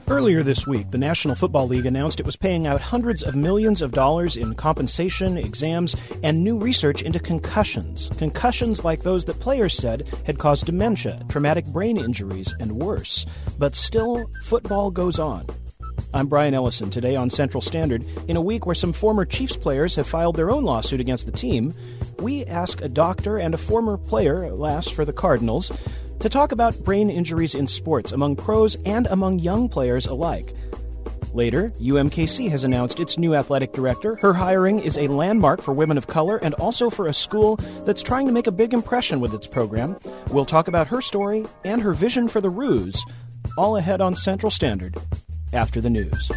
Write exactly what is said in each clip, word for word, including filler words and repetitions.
Earlier this week, the National Football League announced it was paying out hundreds of millions of dollars in compensation, exams, and new research into concussions. Concussions like those that players said had caused dementia, traumatic brain injuries, and worse. But still, football goes on. I'm Brian Ellison, today on Central Standard. In a week where some former Chiefs players have filed their own lawsuit against the team, we ask a doctor and a former player, last for the Cardinals, to talk about brain injuries in sports among pros and among young players alike. Later, U M K C has announced its new athletic director. Her hiring is a landmark for women of color and also for a school that's trying to make a big impression with its program. We'll talk about her story and her vision for the Roos, all ahead on Central Standard after the news.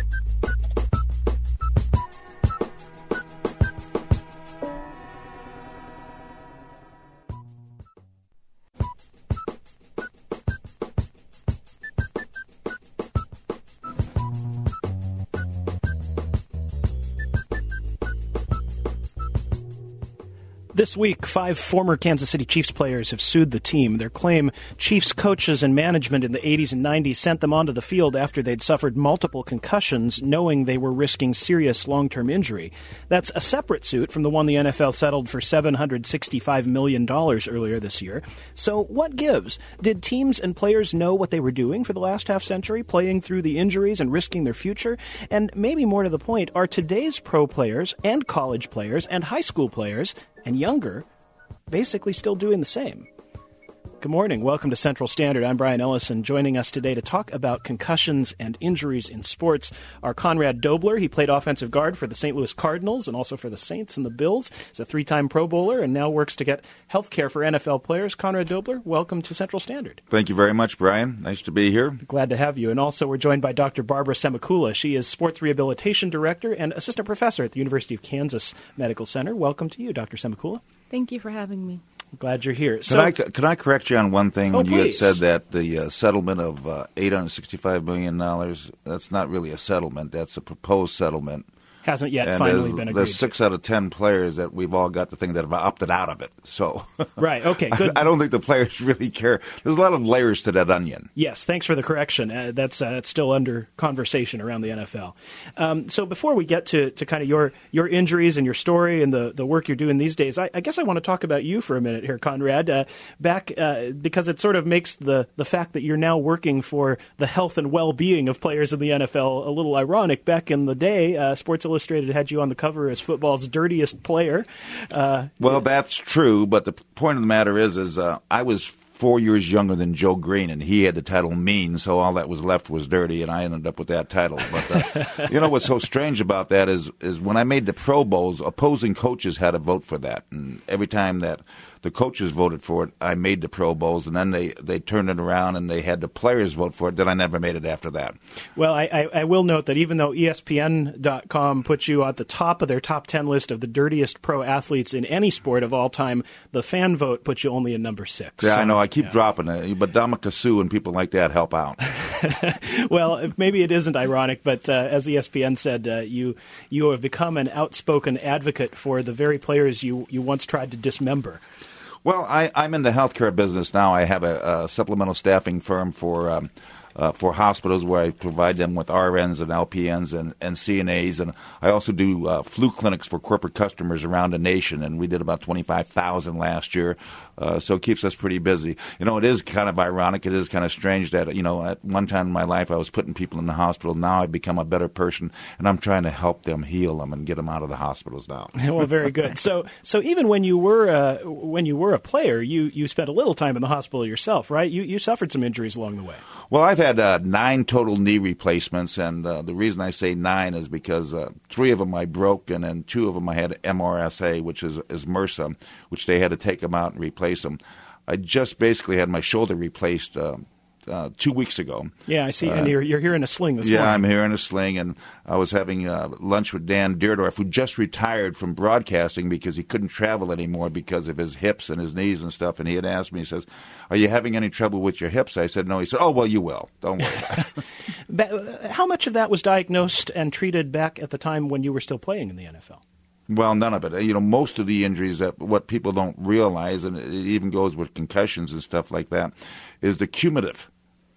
This week, five former Kansas City Chiefs players have sued the team. Their claim, Chiefs coaches and management in the eighties and nineties sent them onto the field after they'd suffered multiple concussions, knowing they were risking serious long-term injury. That's a separate suit from the one the N F L settled for seven hundred sixty-five million dollars earlier this year. So what gives? Did teams and players know what they were doing for the last half-century, playing through the injuries and risking their future? And maybe more to the point, are today's pro players and college players and high school players and younger, basically still doing the same? Good morning. Welcome to Central Standard. I'm Brian Ellison. Joining us today to talk about concussions and injuries in sports are Conrad Dobler. He played offensive guard for the Saint Louis Cardinals and also for the Saints and the Bills. He's a three-time Pro Bowler and now works to get health care for N F L players. Conrad Dobler, welcome to Central Standard. Thank you very much, Brian. Nice to be here. Glad to have you. And also we're joined by Doctor Barbara Semakula. She is Sports Rehabilitation Director and Assistant Professor at the University of Kansas Medical Center. Welcome to you, Doctor Semakula. Thank you for having me. Glad you're here. Can, so, I, can I correct you on one thing? Oh, when you had please. said that the uh, settlement of uh, eight hundred sixty-five million dollars, that's not really a settlement. That's a proposed settlement. Hasn't yet and finally there's, been agreed. There's six out of ten players that we've all got to think that have opted out of it. So right, okay, good. I, I don't think the players really care. There's a lot of layers to that onion. Yes, thanks for the correction. Uh, that's uh, that's still under conversation around the N F L. Um, so before we get to, to kind of your, your injuries and your story and the, the work you're doing these days, I, I guess I want to talk about you for a minute here, Conrad, uh, back uh, because it sort of makes the, the fact that you're now working for the health and well-being of players in the N F L a little ironic. Back in the day, uh, Sports Illustrated had you on the cover as football's dirtiest player. Uh, well, that's true, but the point of the matter is, is uh, I was four years younger than Joe Green, and he had the title mean, so all that was left was dirty, and I ended up with that title. But uh, you know what's so strange about that is, is when I made the Pro Bowls, opposing coaches had to vote for that, and every time that the coaches voted for it, I made the Pro Bowls, and then they, they turned it around and they had the players vote for it. Then I never made it after that. Well, I, I, I will note that even though E S P N dot com puts you at the top of their top ten list of the dirtiest pro athletes in any sport of all time, the fan vote puts you only in number six. Yeah, so, I know. I keep yeah. dropping it, but Dominic Sue and people like that help out. Well, maybe it isn't ironic, but uh, as E S P N said, uh, you you have become an outspoken advocate for the very players you, you once tried to dismember. Well, I, I'm in the healthcare business now. I have a, a supplemental staffing firm for um, uh, for hospitals where I provide them with R Ns and L P Ns and, and C N As. And I also do uh, flu clinics for corporate customers around the nation, and we did about twenty-five thousand last year. Uh, so it keeps us pretty busy. You know, it is kind of ironic. It is kind of strange that, you know, at one time in my life I was putting people in the hospital. Now I've become a better person, and I'm trying to help them heal them and get them out of the hospitals now. Well, very good. So so even when you were uh, when you were a player, you, you spent a little time in the hospital yourself, right? You, you suffered some injuries along the way. Well, I've had uh, nine total knee replacements, and uh, the reason I say nine is because uh, three of them I broke, and then two of them I had M R S A, which is, is MRSA, which they had to take them out and replace them. I just basically had my shoulder replaced uh, uh, two weeks ago. Yeah, I see. And uh, you're, you're here in a sling this yeah, morning. Yeah, I'm here in a sling, and I was having uh, lunch with Dan Deerdorf, who just retired from broadcasting because he couldn't travel anymore because of his hips and his knees and stuff. And he had asked me, he says, "Are you having any trouble with your hips?" I said, "No." He said, "Oh, well, you will. Don't worry about it." How much of that was diagnosed and treated back at the time when you were still playing in the N F L? Well, none of it. You know, most of the injuries that what people don't realize, and it even goes with concussions and stuff like that, is the cumulative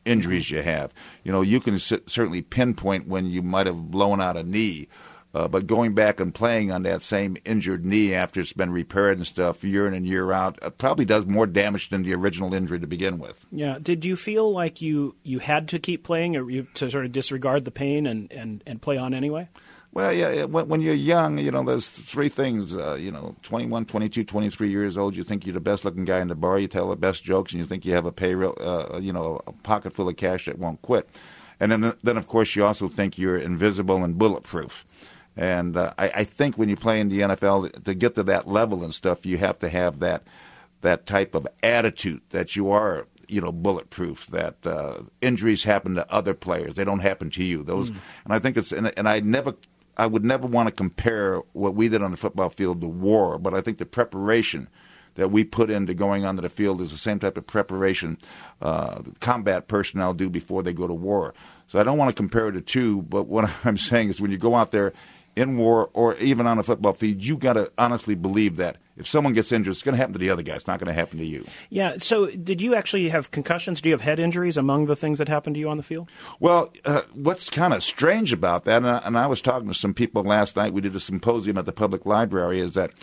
injuries you have. You know, you can s- certainly pinpoint when you might have blown out a knee, uh, but going back and playing on that same injured knee after it's been repaired and stuff year in and year out uh, probably does more damage than the original injury to begin with. Yeah. Did you feel like you, you had to keep playing, or you to sort of disregard the pain and, and, and play on anyway? Well, yeah, when, when you're young, you know, there's three things, uh, you know, twenty-one, twenty-two, twenty-three years old, you think you're the best-looking guy in the bar, you tell the best jokes, and you think you have a payroll, uh, you know, a pocket full of cash that won't quit. And then, then of course, you also think you're invisible and bulletproof. And uh, I, I think when you play in the N F L, to get to that level and stuff, you have to have that that type of attitude that you are, you know, bulletproof, that uh, injuries happen to other players. They don't happen to you. Those, mm. And I think it's, and, and I never, I would never want to compare what we did on the football field to war, but I think the preparation that we put into going onto the field is the same type of preparation uh, combat personnel do before they go to war. So I don't want to compare the two, but what I'm saying is when you go out there in war or even on a football field, you got to honestly believe that if someone gets injured, it's going to happen to the other guy. It's not going to happen to you. Yeah. So did you actually have concussions? Do you have head injuries among the things that happened to you on the field? Well, uh, what's kind of strange about that, and I, and I was talking to some people last night, we did a symposium at the public library, is that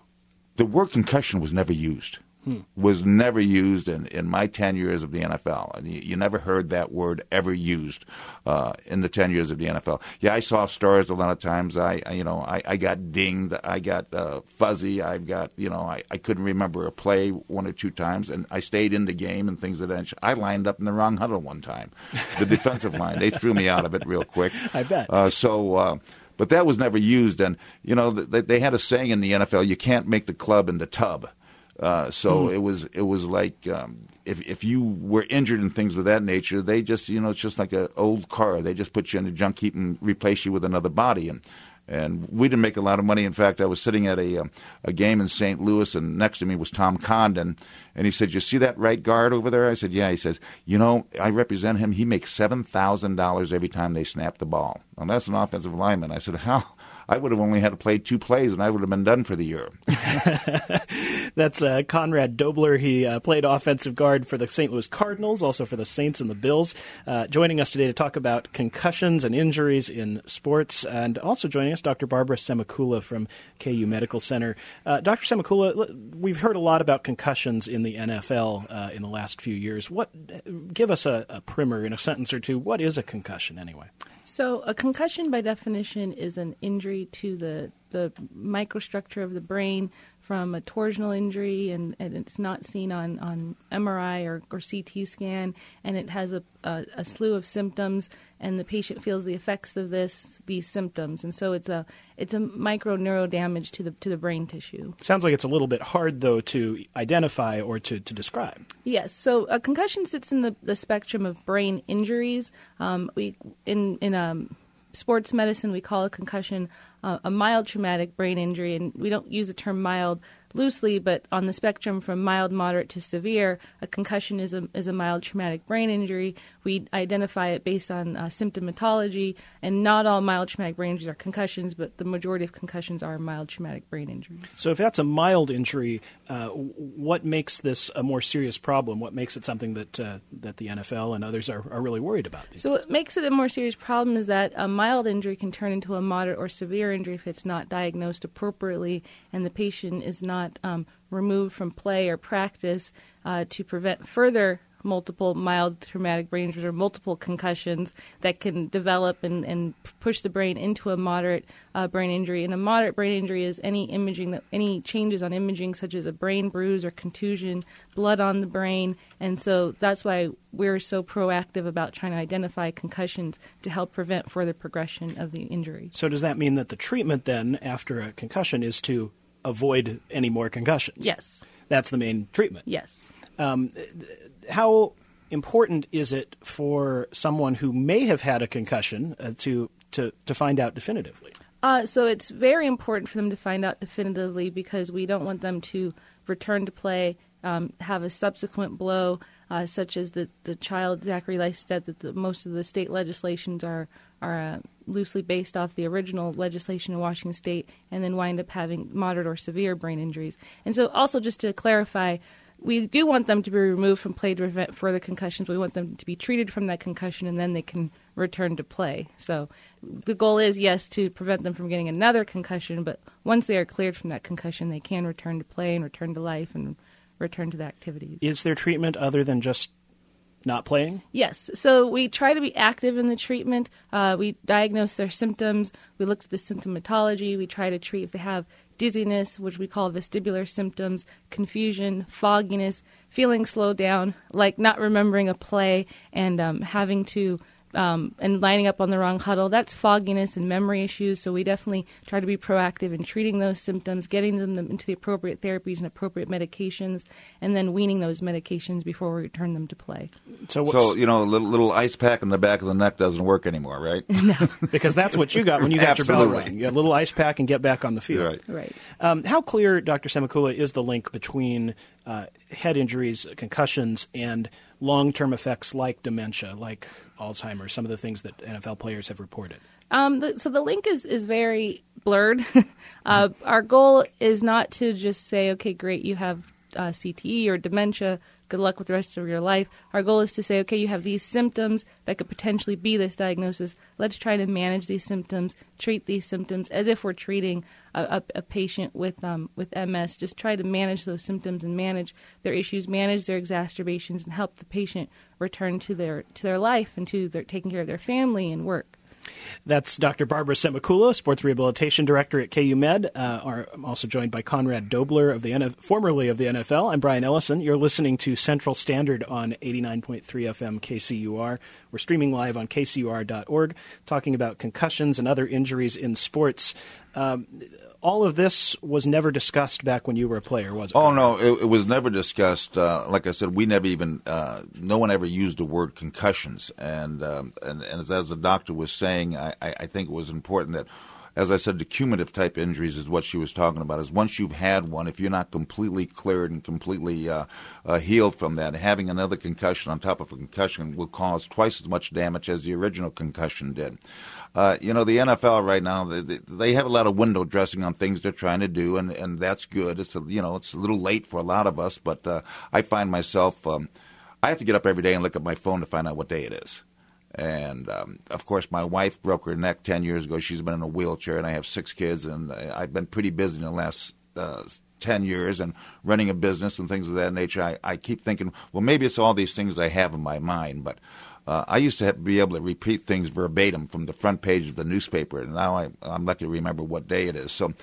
the word concussion was never used. Hmm. Was never used in, in my ten years of the N F L. And you, you never heard that word ever used uh, in the ten years of the N F L. Yeah, I saw stars a lot of times. I, I you know, I, I got dinged. I got uh, fuzzy. I've got, you know, I, I couldn't remember a play one or two times, and I stayed in the game and things of that nature. I lined up in the wrong huddle one time. The defensive line, they threw me out of it real quick. I bet. Uh, so. Uh, but that was never used. And, you know, they, they had a saying in the N F L, you can't make the club in the tub. Uh, so mm. it was it was like um, if if you were injured and things of that nature, they just, you know, it's just like an old car. They just put you in a junk heap and replace you with another body. And and we didn't make a lot of money. In fact, I was sitting at a um, a game in Saint Louis, and next to me was Tom Condon, and he said, "You see that right guard over there?" I said, "Yeah." He says, "You know, I represent him. He makes seven thousand dollars every time they snap the ball." Now that's an offensive lineman. I said, "How?" I would have only had to play two plays, and I would have been done for the year. That's uh, Conrad Dobler. He uh, played offensive guard for the Saint Louis Cardinals, also for the Saints and the Bills. Uh, joining us today to talk about concussions and injuries in sports, and also joining us, Doctor Barbara Semakula from K U Medical Center. Uh, Doctor Semakula, we've heard a lot about concussions in the N F L uh, in the last few years. What? Give us a, a primer in a sentence or two. What is a concussion anyway? So a concussion, by definition, is an injury to the, the microstructure of the brain from a torsional injury, and, and it's not seen on, on M R I or, or C T scan, and it has a, a, a slew of symptoms, and the patient feels the effects of this these symptoms, and so it's a it's a micro neuro damage to the to the brain tissue. Sounds like it's a little bit hard, though, to identify or to, to describe. Yes. So a concussion sits in the, the spectrum of brain injuries. Um, we in in um, sports medicine we call a concussion uh, a mild traumatic brain injury, and we don't use the term mild loosely, but on the spectrum from mild, moderate to severe, a concussion is a is a mild traumatic brain injury. We identify it based on uh, symptomatology, and not all mild traumatic brain injuries are concussions, but the majority of concussions are mild traumatic brain injuries. So if that's a mild injury, uh, what makes this a more serious problem? What makes it something that uh, that the N F L and others are, are really worried about? So what makes it a more serious problem is that a mild injury can turn into a moderate or severe injury if it's not diagnosed appropriately and the patient is not um, removed from play or practice uh, to prevent further multiple mild traumatic brain injuries or multiple concussions that can develop and, and push the brain into a moderate uh, brain injury. And a moderate brain injury is any imaging, that any changes on imaging such as a brain bruise or contusion, blood on the brain. And so that's why we're so proactive about trying to identify concussions to help prevent further progression of the injury. So does that mean that the treatment then after a concussion is to avoid any more concussions? Yes. That's the main treatment? Yes. Um, how important is it for someone who may have had a concussion uh, to, to, to find out definitively? Uh, so it's very important for them to find out definitively because we don't want them to return to play, um, have a subsequent blow, uh, such as the, the child, Zachary Lystedt, that the, most of the state legislations are, are uh, loosely based off the original legislation in Washington State, and then wind up having moderate or severe brain injuries. And so also just to clarify, we do want them to be removed from play to prevent further concussions. We want them to be treated from that concussion, and then they can return to play. So the goal is, yes, to prevent them from getting another concussion, but once they are cleared from that concussion, they can return to play and return to life and return to the activities. Is there treatment other than just not playing? Yes. So we try to be active in the treatment. Uh, we diagnose their symptoms. We look at the symptomatology. We try to treat if they have dizziness, which we call vestibular symptoms, confusion, fogginess, feeling slowed down, like not remembering a play and um, having to Um, and lining up on the wrong huddle. That's fogginess and memory issues, so we definitely try to be proactive in treating those symptoms, getting them into the appropriate therapies and appropriate medications, and then weaning those medications before we return them to play. So, what's, So, you know, a little, little ice pack in the back of the neck doesn't work anymore, right? No. because that's what you got when you got your bell Absolutely. rung. You got a little ice pack and get back on the field. Right. Right. Um, how clear, Doctor Semakula, is the link between uh, head injuries, concussions, and long-term effects like dementia, like Alzheimer's, some of the things that N F L players have reported? Um, the, so the link is, is very blurred. uh, our goal is not to just say, okay, great, you have uh, C T E or dementia, good luck with the rest of your life. Our goal is to say, okay, you have these symptoms that could potentially be this diagnosis. Let's try to manage these symptoms, treat these symptoms as if we're treating a, a, a patient with um, with M S. Just try to manage those symptoms and manage their issues, manage their exacerbations, and help the patient return to their to their life and to their taking care of their family and work. That's Doctor Barbara Semakula, Sports Rehabilitation Director at K U Med. Uh, are, I'm also joined by Conrad Dobler, of the N F, formerly of the N F L. I'm Brian Ellison. You're listening to Central Standard on eighty-nine point three F M K C U R. We're streaming live on K C U R dot org, talking about concussions and other injuries in sports. Um, all of this was never discussed back when you were a player, was it? Oh, no, it, it was never discussed. Uh, like I said, we never even, uh, no one ever used the word concussions. And um, and, and as, as the doctor was saying, I, I think it was important that, as I said, the cumulative type injuries is what she was talking about, is once you've had one, if you're not completely cleared and completely uh, uh, healed from that, having another concussion on top of a concussion will cause twice as much damage as the original concussion did. Uh, you know, the N F L right now, they, they have a lot of window dressing on things they're trying to do, and, and that's good. It's a, you know, it's a little late for a lot of us, but uh, I find myself, um, I have to get up every day and look at my phone to find out what day it is. And, um, of course, my wife broke her neck ten years ago. She's been in a wheelchair, and I have six kids, and I've been pretty busy in the last uh, ten years and running a business and things of that nature. I, I keep thinking, well, maybe it's all these things I have in my mind, but uh, I used to have, be able to repeat things verbatim from the front page of the newspaper, and now I, I'm lucky to remember what day it is. So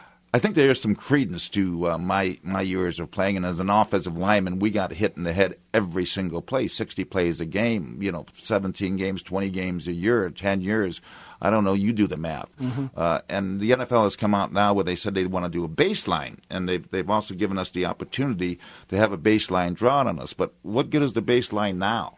I think there is some credence to uh, my my years of playing, and as an offensive lineman, we got hit in the head every single play, sixty plays a game, you know, seventeen games, twenty games a year, ten years. I don't know. You do the math. Mm-hmm. Uh, and the N F L has come out now where they said they want to do a baseline, and they've they've also given us the opportunity to have a baseline drawn on us. But what good is the baseline now?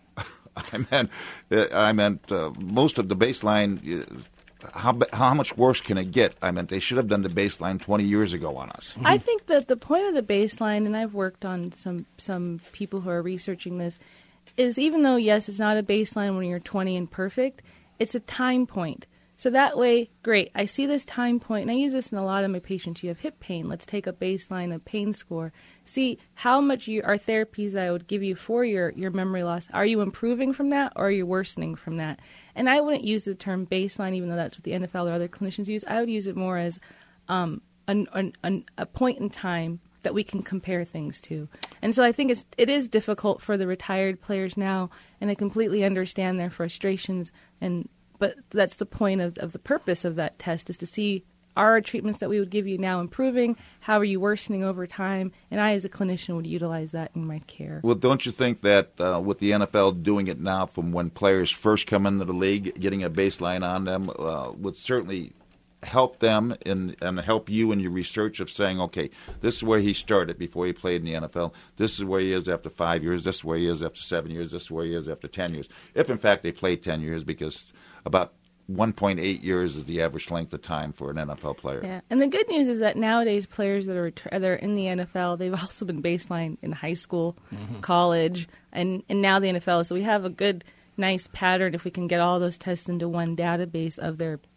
I meant, I meant uh, most of the baseline. Uh, How how much worse can it get? I mean, they should have done the baseline twenty years ago on us. I think that the point of the baseline, and I've worked on some some people who are researching this, is even though, yes, it's not a baseline when you're twenty and perfect, it's a time point. So that way, great, I see this time point, and I use this in a lot of my patients. You have hip pain. Let's take a baseline, a pain score. See how much you, our therapies that I would give you for your, your memory loss, are you improving from that or are you worsening from that? And I wouldn't use the term baseline, even though that's what the N F L or other clinicians use. I would use it more as um, an, an, an, a point in time that we can compare things to. And so I think it's, it is difficult for the retired players now, and I completely understand their frustrations. And but that's the point of, of the purpose of that test, is to see, are our treatments that we would give you now improving? How are you worsening over time? And I, as a clinician, would utilize that in my care. Well, don't you think that uh, with the N F L doing it now from when players first come into the league, getting a baseline on them uh, would certainly help them in, and help you in your research of saying, okay, this is where he started before he played in the N F L. This is where he is after five years. This is where he is after seven years. This is where he is after ten years. If, in fact, they played ten years, because about one point eight years is the average length of time for an N F L player. Yeah, and the good news is that nowadays players that are ret- that are in the N F L, they've also been baseline in high school, mm-hmm. college, and, and now the N F L. So we have a good, nice pattern if we can get all those tests into one database of their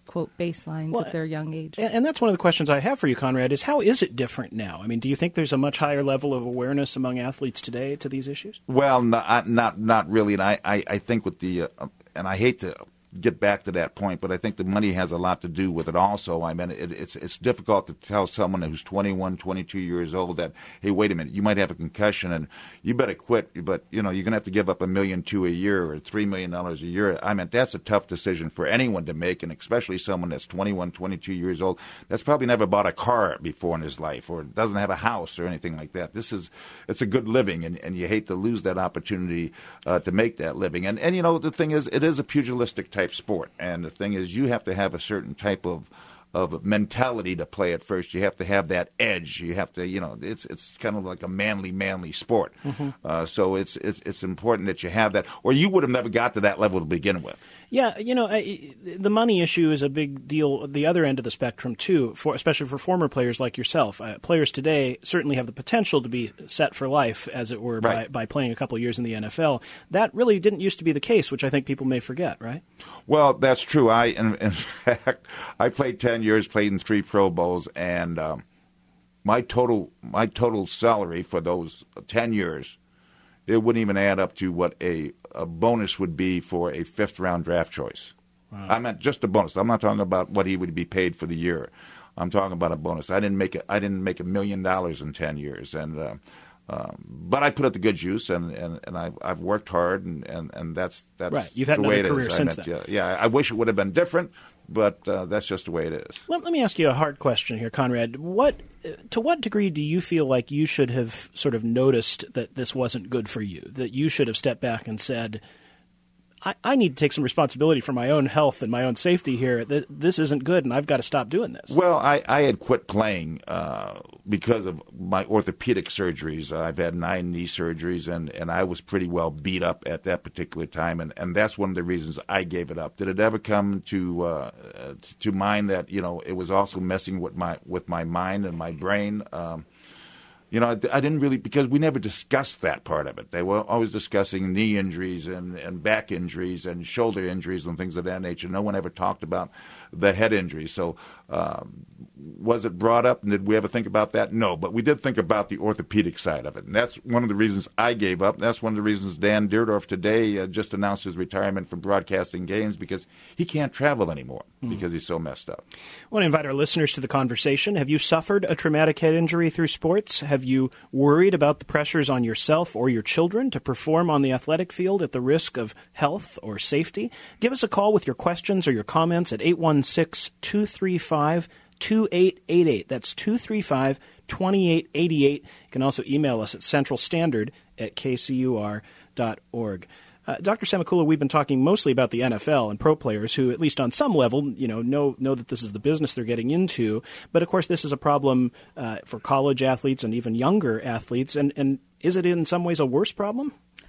quote baselines well, at their young age. And, and that's one of the questions I have for you, Conrad, is how is it different now? I mean, do you think there's a much higher level of awareness among athletes today to these issues? Well, not not, not really. And I, I, I think with the uh, and I hate to get back to that point, but I think the money has a lot to do with it also. I mean, it, it's it's difficult to tell someone who's twenty-one, twenty-two years old that, hey, wait a minute, you might have a concussion and you better quit, but, you know, you're going to have to give up a million two a year or three million dollars a year. I mean, that's a tough decision for anyone to make, and especially someone that's twenty-one, twenty-two years old that's probably never bought a car before in his life or doesn't have a house or anything like that. This is, it's a good living, and, and you hate to lose that opportunity uh, to make that living. And, and, you know, the thing is, it is a pugilistic type sport, and the thing is, you have to have a certain type of of mentality to play it first. You have to have that edge. You have to, you know, it's it's kind of like a manly, manly sport. Mm-hmm. Uh, so it's it's it's important that you have that, or you would have never got to that level to begin with. Yeah, you know, I, the money issue is a big deal at the other end of the spectrum, too, for, especially for former players like yourself. Uh, players today certainly have the potential to be set for life, as it were, right. by, by playing a couple of years in the N F L. That really didn't used to be the case, which I think people may forget, right? Well, that's true. I, in, in fact, I played ten years, played in three Pro Bowls, and um, my total my total salary for those ten years, it wouldn't even add up to what a, a bonus would be for a fifth-round draft choice. Wow. I meant just a bonus. I'm not talking about what he would be paid for the year. I'm talking about a bonus. I didn't make a, I didn't make a million dollars in ten years, and uh, um, but I put it to good use, and, and, and I've, I've worked hard, and, and, and that's that's right. You've had the way it another career is. since I meant, then. Yeah, yeah, I wish it would have been different, but uh, that's just the way it is. Let, let me ask you a hard question here, Conrad. What, to what degree do you feel like you should have sort of noticed that this wasn't good for you, that you should have stepped back and said, I, I need to take some responsibility for my own health and my own safety here. This isn't good, and I've got to stop doing this? Well, I, I had quit playing uh, because of my orthopedic surgeries. I've had nine knee surgeries, and, and I was pretty well beat up at that particular time, and, and that's one of the reasons I gave it up. Did it ever come to uh, to mind that, you know, it was also messing with my with my mind and my brain? Um, You know, I, I didn't really, because we never discussed that part of it. They were always discussing knee injuries and, and back injuries and shoulder injuries and things of that nature. No one ever talked about the head injuries. So um, was it brought up, and did we ever think about that? No, but we did think about the orthopedic side of it. And that's one of the reasons I gave up. That's one of the reasons Dan Dierdorf today uh, just announced his retirement from broadcasting games, because he can't travel anymore mm. because he's so messed up. I want to invite our listeners to the conversation. Have you suffered a traumatic head injury through sports? Have you worried about the pressures on yourself or your children to perform on the athletic field at the risk of health or safety? Give us a call with your questions or your comments at eight one six, two three five, two eight eight eight. That's two three five, two eight eight eight. You can also email us at central standard at k c u r dot org. Uh, Doctor Semakula, we've been talking mostly about the N F L and pro players who, at least on some level, you know, know know that this is the business they're getting into. But, of course, this is a problem uh, for college athletes and even younger athletes. And, and is it in some ways a worse problem?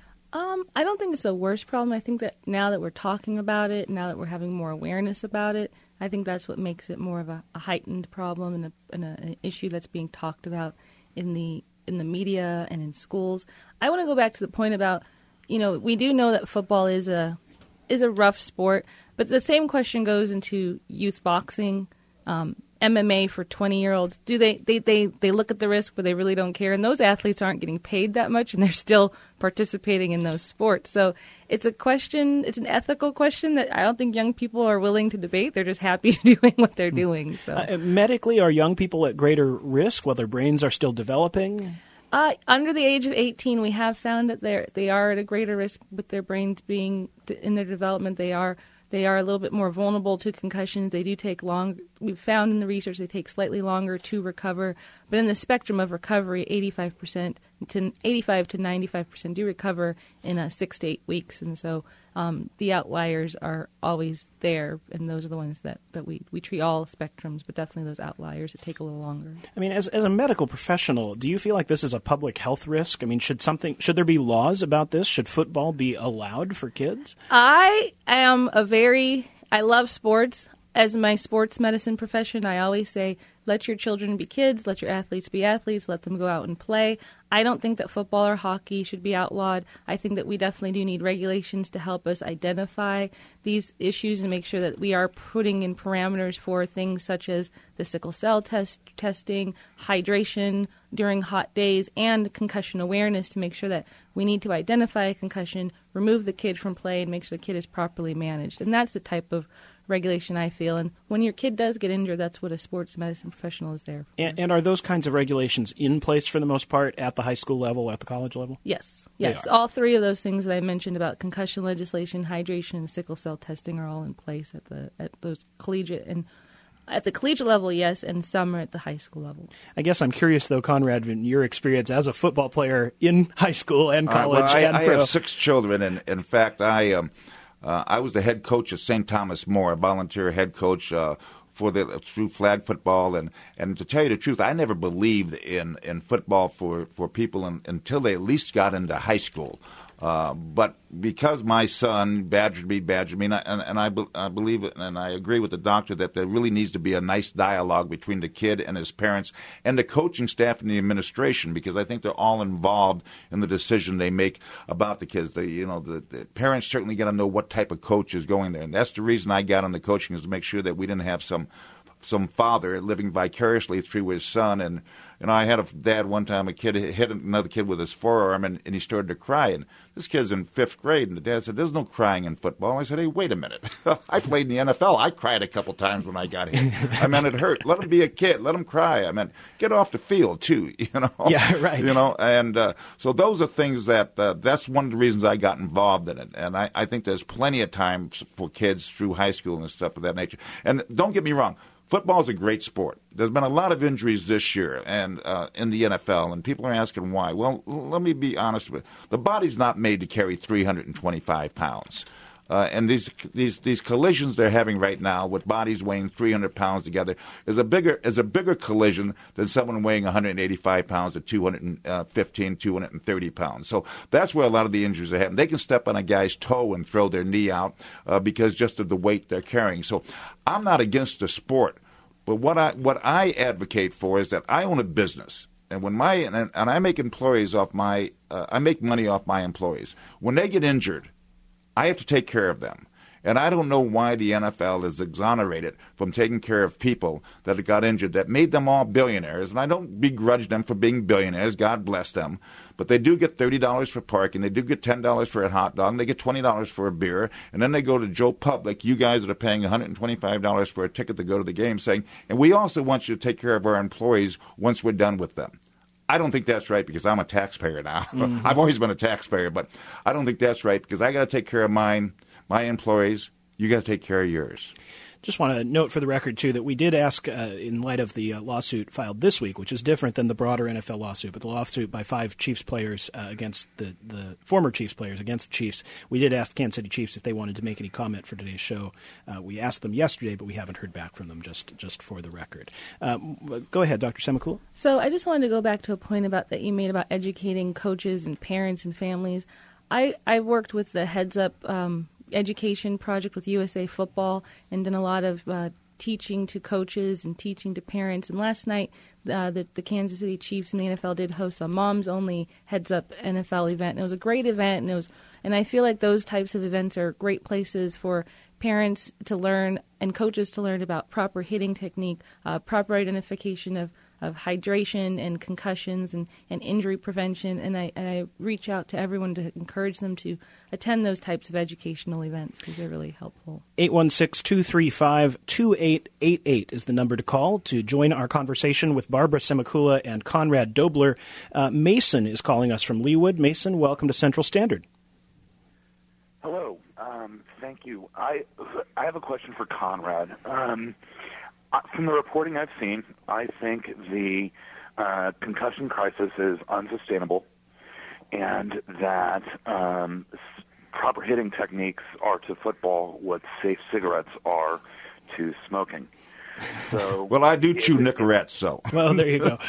Um, I don't think it's a worse problem. I think that now that we're talking about it, now that we're having more awareness about it, I think that's what makes it more of a, a heightened problem and, a, and a, an issue that's being talked about in the in the media and in schools. I want to go back to the point about, you know, we do know that football is a is a rough sport, but the same question goes into youth boxing, um, M M A for twenty-year-olds. Do they, they, they, they look at the risk, but they really don't care? And those athletes aren't getting paid that much, and they're still participating in those sports. So it's a question, it's an ethical question that I don't think young people are willing to debate. They're just happy doing what they're doing. So uh, medically, are young people at greater risk while their brains are still developing? Uh, under the age of eighteen, we have found that they they are at a greater risk with their brains being in their development. They are they are a little bit more vulnerable to concussions. They do take long. We've found in the research they take slightly longer to recover. But in the spectrum of recovery, eighty-five percent to eighty-five to ninety-five percent do recover in uh, six to eight weeks. And so um, the outliers are always there, and those are the ones that, that we, we treat all spectrums, but definitely those outliers that take a little longer. I mean, as as a medical professional, do you feel like this is a public health risk? I mean, should something should there be laws about this? Should football be allowed for kids? I am a very I love sports. As my sports medicine profession, I always say let your children be kids, let your athletes be athletes, let them go out and play. I don't think that football or hockey should be outlawed. I think that we definitely do need regulations to help us identify these issues and make sure that we are putting in parameters for things such as the sickle cell test testing, hydration during hot days, and concussion awareness to make sure that we need to identify a concussion, remove the kid from play, and make sure the kid is properly managed. And that's the type of regulation, I feel. And when your kid does get injured, that's what a sports medicine professional is there for. And, and are those kinds of regulations in place for the most part at the high school level, at the college level? Yes. Yes. All three of those things that I mentioned about concussion legislation, hydration, and sickle cell testing are all in place at the at those collegiate and at the collegiate level, yes, and some are at the high school level. I guess I'm curious, though, Conrad, in your experience as a football player in high school and college uh, well, I, and I pro. have six children, and in fact, I um, uh, I was the head coach at Saint Thomas More, a volunteer head coach uh, for the through flag football, and, and to tell you the truth, I never believed in, in football for for people in, until they at least got into high school. Uh, but because my son badgered me, badgered me, and, I, and, and I, be, I believe it, and I agree with the doctor that there really needs to be a nice dialogue between the kid and his parents and the coaching staff and the administration, because I think they're all involved in the decision they make about the kids. The, you know, the, the parents certainly got to know what type of coach is going there, and that's the reason I got on the coaching, is to make sure that we didn't have some some father living vicariously through his son. And you know, I had a dad one time, a kid hit another kid with his forearm, and, and he started to cry. And this kid's in fifth grade, and the dad said, "There's no crying in football." I said, "Hey, wait a minute. I played in the N F L. I cried a couple times when I got hit. I mean, it hurt. Let him be a kid. Let him cry. I mean, get off the field, too, you know." Yeah, right. You know, and uh, so those are things that, uh, that's one of the reasons I got involved in it. And I, I think there's plenty of time for kids through high school and stuff of that nature. And don't get me wrong. Football is a great sport. There's been a lot of injuries this year and uh, in the N F L, and people are asking why. Well, let me be honest with you. The body's not made to carry three hundred twenty-five pounds. Uh, and these these these collisions they're having right now with bodies weighing three hundred pounds together is a bigger is a bigger collision than someone weighing one hundred eighty-five pounds or two hundred fifteen, two hundred thirty pounds. So that's where a lot of the injuries are happening. They can step on a guy's toe and throw their knee out uh, because just of the weight they're carrying. So I'm not against the sport, but what I what I advocate for is that I own a business. And when my and, and I make employees off my uh, I make money off my employees. When they get injured, I have to take care of them. And I don't know why the N F L is exonerated from taking care of people that got injured that made them all billionaires. And I don't begrudge them for being billionaires. God bless them. But they do get thirty dollars for parking. They do get ten dollars for a hot dog. And they get twenty dollars for a beer. And then they go to Joe Public, you guys that are paying one hundred twenty-five dollars for a ticket to go to the game, saying, and we also want you to take care of our employees once we're done with them. I don't think that's right because I'm a taxpayer now. Mm-hmm. I've always been a taxpayer, but I don't think that's right because I got to take care of mine, my employees. You got to take care of yours. Just want to note for the record, too, that we did ask, uh, in light of the uh, lawsuit filed this week, which is different than the broader N F L lawsuit, but the lawsuit by five Chiefs players uh, against the, the former Chiefs players against the Chiefs, we did ask the Kansas City Chiefs if they wanted to make any comment for today's show. Uh, we asked them yesterday, but we haven't heard back from them, just just for the record. Um, go ahead, Doctor Semakula. So I just wanted to go back to a point about that you made about educating coaches and parents and families. I, I worked with the Heads Up um, education project with U S A Football and done a lot of uh, teaching to coaches and teaching to parents. And last night, uh, the, the Kansas City Chiefs and the N F L did host a moms-only Heads Up N F L event. And it was a great event, and it was, and I feel like those types of events are great places for parents to learn and coaches to learn about proper hitting technique, uh, proper identification of of hydration and concussions and, and injury prevention, and I, and I reach out to everyone to encourage them to attend those types of educational events because they're really helpful. eight one six, two three five, two eight eight eight is the number to call to join our conversation with Barbara Semakula and Conrad Dobler. Uh, Mason is calling us from Leawood. Mason, welcome to Central Standard. Hello. Um, thank you. I I have a question for Conrad. Um From the reporting I've seen, I think the uh, concussion crisis is unsustainable and that um, proper hitting techniques are to football what safe cigarettes are to smoking. So, well, I do chew Nicorettes, so. Well, there you go.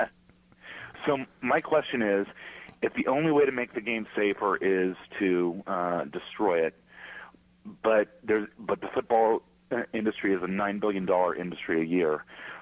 So my question is, if the only way to make the game safer is to uh, destroy it, but there's but the football industry is a nine billion dollars industry a year,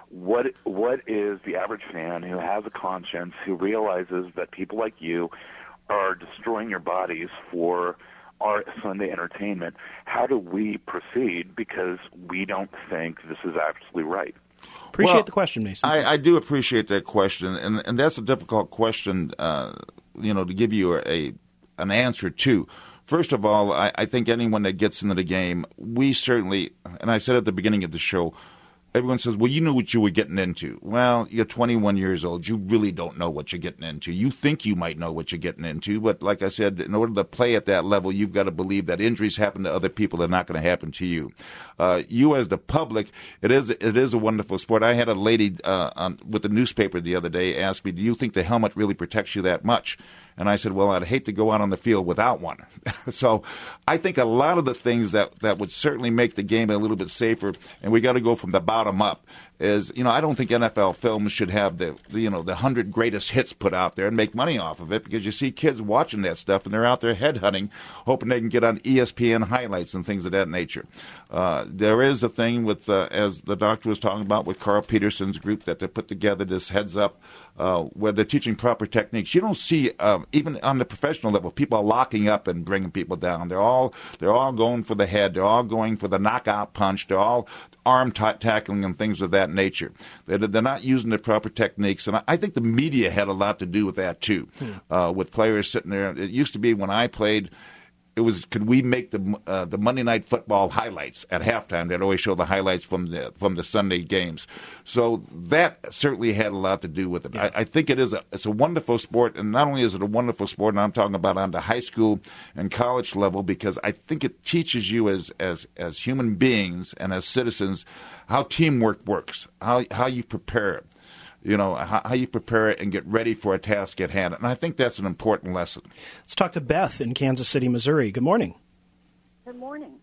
What what is the average fan who has a conscience, who realizes that people like you are destroying your bodies for our Sunday entertainment? How do we proceed? Because we don't think this is absolutely right. Appreciate well, the question, Mason. I, I do appreciate that question, and, and that's a difficult question, uh, you know, to give you a, a an answer to. First of all, I, I think anyone that gets into the game, we certainly, and I said at the beginning of the show, everyone says, well, you knew what you were getting into. Well, you're twenty-one years old. You really don't know what you're getting into. You think you might know what you're getting into, but like I said, in order to play at that level, you've got to believe that injuries happen to other people. They're not going to happen to you. Uh, you as the public, it is it is a wonderful sport. I had a lady uh, on, with the newspaper the other day ask me, do you think the helmet really protects you that much? And I said, well, I'd hate to go out on the field without one. So I think a lot of the things that, that would certainly make the game a little bit safer, and we got to go from the bottom up, is, you know, I don't think N F L Films should have the, the you know, the hundred greatest hits put out there and make money off of it, because you see kids watching that stuff and they're out there headhunting, hoping they can get on E S P N highlights and things of that nature. Uh, there is a thing with, uh, as the doctor was talking about, with Carl Peterson's group that they put together, this Heads Up, uh, where they're teaching proper techniques. You don't see, uh, even on the professional level, people are locking up and bringing people down. They're all they're all going for the head. They're all going for the knockout punch. They're all arm t- tackling and things of that nature. They're, they're not using the proper techniques. And I, I think the media had a lot to do with that, too, hmm. uh, with players sitting there. It used to be when I played, it was, could we make the uh, the Monday Night Football highlights at halftime? They'd always show the highlights from the from the Sunday games. So that certainly had a lot to do with it. Yeah. I, I think it is a it's a wonderful sport, and not only is it a wonderful sport, and I'm talking about on the high school and college level, because I think it teaches you as as as human beings and as citizens how teamwork works, how how you prepare. You know, how, how you prepare it and get ready for a task at hand. And I think that's an important lesson. Let's talk to Beth in Kansas City, Missouri. Good morning. Good morning.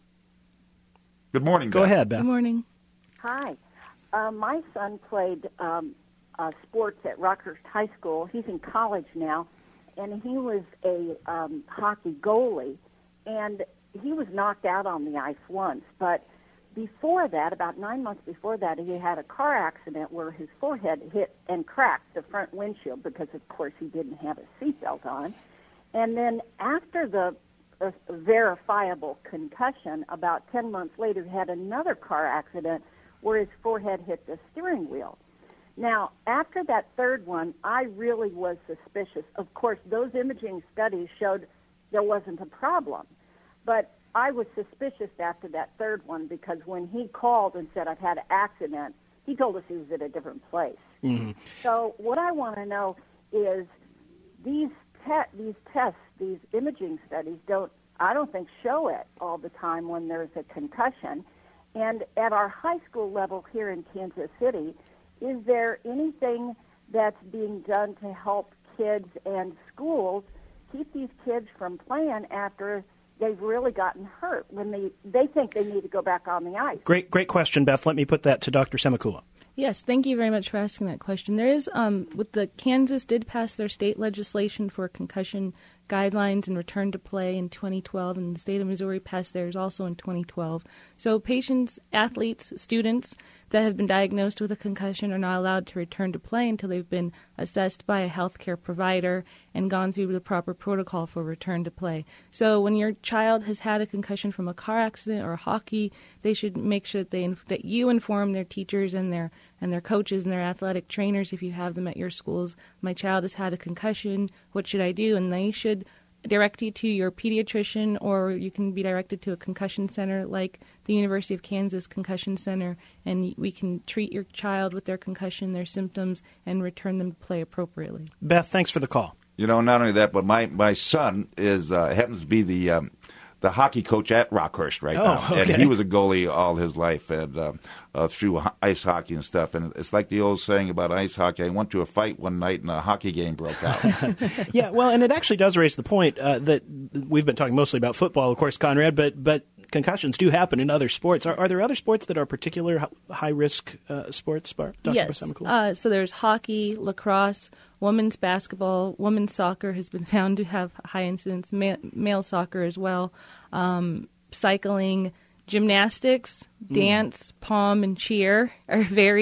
Good morning, Go Beth. ahead, Beth. Good morning. Hi. Uh, my son played um, uh, sports at Rockhurst High School. He's in college now, and he was a um, hockey goalie. And he was knocked out on the ice once, but before that, about nine months before that, he had a car accident where his forehead hit and cracked the front windshield because, of course, he didn't have a seatbelt on. And then after the uh, verifiable concussion, about ten months later, he had another car accident where his forehead hit the steering wheel. Now, after that third one, I really was suspicious. Of course, those imaging studies showed there wasn't a problem. But I was suspicious after that third one because when he called and said, I've had an accident, he told us he was at a different place. Mm-hmm. So what I want to know is these te- these tests, these imaging studies, don't I don't think show it all the time when there's a concussion. And at our high school level here in Kansas City, is there anything that's being done to help kids and schools keep these kids from playing after they've really gotten hurt when they, they think they need to go back on the ice? Great, great question, Beth. Let me put that to Doctor Semakula. Yes, thank you very much for asking that question. There is, um, with the Kansas did pass their state legislation for concussion guidelines and return to play in twenty twelve, and the state of Missouri passed theirs also in twenty twelve. So patients, athletes, students that have been diagnosed with a concussion are not allowed to return to play until they've been assessed by a healthcare provider and gone through the proper protocol for return to play. So when your child has had a concussion from a car accident or hockey, they should make sure that they that you inform their teachers and their and their coaches and their athletic trainers if you have them at your schools. My child has had a concussion. What should I do? And they should direct you to your pediatrician, or you can be directed to a concussion center like the University of Kansas Concussion Center, and we can treat your child with their concussion, their symptoms, and return them to play appropriately. Beth, thanks for the call. You know, not only that, but my, my son is uh, happens to be the um, the hockey coach at Rockhurst right oh, now. Okay. And he was a goalie all his life and uh, uh, through ice hockey and stuff. And it's like the old saying about ice hockey. I went to a fight one night and a hockey game broke out. Yeah, well, and it actually does raise the point uh, that we've been talking mostly about football, of course, Conrad, but but concussions do happen in other sports. Are, are there other sports that are particular high-risk uh, sports, Doctor Yes. Uh, so there's hockey, lacrosse, women's basketball, women's soccer has been found to have high incidence, ma- male soccer as well, um, cycling, gymnastics, dance, mm. pom, and cheer are very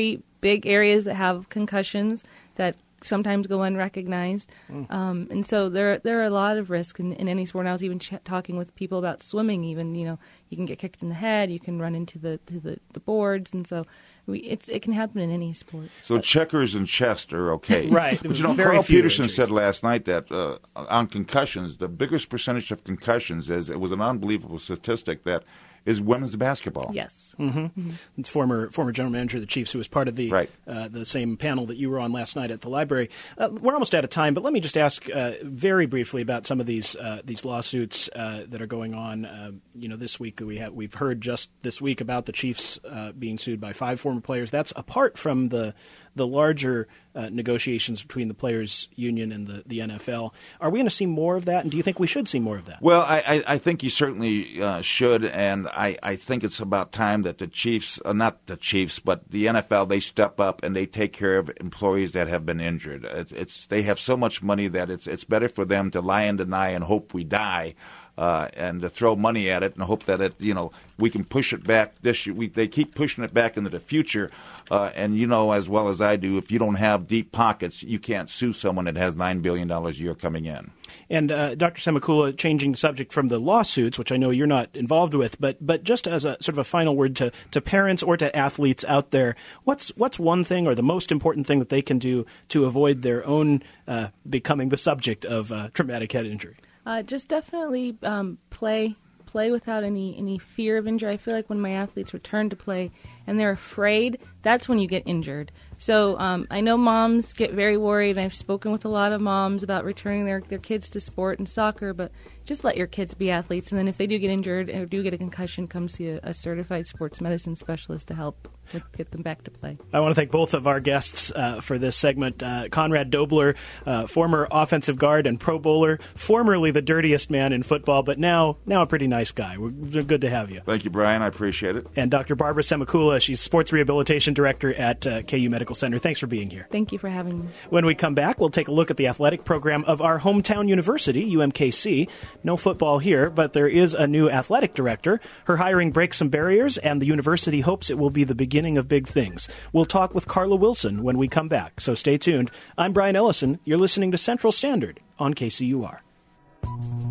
big areas that have concussions that sometimes go unrecognized. Mm. Um, and so there there are a lot of risks in, in any sport. And I was even ch- talking with people about swimming even. You know, you can get kicked in the head, you can run into the to the, the boards, and so we, it's, it can happen in any sport. So checkers and chest are okay. Right. But, you know, Very Carl few Peterson injuries. said last night that uh, on concussions, the biggest percentage of concussions is, it was an unbelievable statistic, that is women's basketball. Yes. Mm-hmm. Mm-hmm. It's former former general manager of the Chiefs, who was part of the right. uh, the same panel that you were on last night at the library. Uh, we're almost out of time, but let me just ask uh, very briefly about some of these uh, these lawsuits uh, that are going on. Uh, you know, this week we have we've heard just this week about the Chiefs uh, being sued by five former players. That's apart from the the larger uh, negotiations between the players' union and the, the N F L. Are we going to see more of that? And do you think we should see more of that? Well, I, I, I think you certainly uh, should, and I, I think it's about time that the Chiefs, uh, not the Chiefs, but the N F L, they step up and they take care of employees that have been injured. It's, it's they have so much money that it's it's better for them to lie and deny and hope we die. Uh, and to throw money at it and hope that it, you know, we can push it back this year. We, they keep pushing it back into the future. Uh, and you know as well as I do, if you don't have deep pockets, you can't sue someone that has nine billion dollars a year coming in. And uh, Doctor Semakula, changing the subject from the lawsuits, which I know you're not involved with, but but just as a sort of a final word to, to parents or to athletes out there, what's what's one thing or the most important thing that they can do to avoid their own uh, becoming the subject of uh, traumatic head injury? Uh, just definitely um, play play without any, any fear of injury. I feel like when my athletes return to play and they're afraid, that's when you get injured. So um, I know moms get very worried. I've spoken with a lot of moms about returning their, their kids to sport and soccer, but just let your kids be athletes. And then if they do get injured or do get a concussion, come see a, a certified sports medicine specialist to help with, get them back to play. I want to thank both of our guests uh, for this segment. Uh, Conrad Dobler, uh, former offensive guard and Pro Bowler, formerly the dirtiest man in football, but now now a pretty nice guy. We're good to have you. Thank you, Brian. I appreciate it. And Doctor Barbara Semakula, she's sports rehabilitation director at uh, K U Medical Center. Thanks for being here. Thank you for having me. When we come back, we'll take a look at the athletic program of our hometown university, U M K C. No football here, but there is a new athletic director. Her hiring breaks some barriers, and the university hopes it will be the beginning of big things. We'll talk with Carla Wilson when we come back, so stay tuned. I'm Brian Ellison. You're listening to Central Standard on K C U R.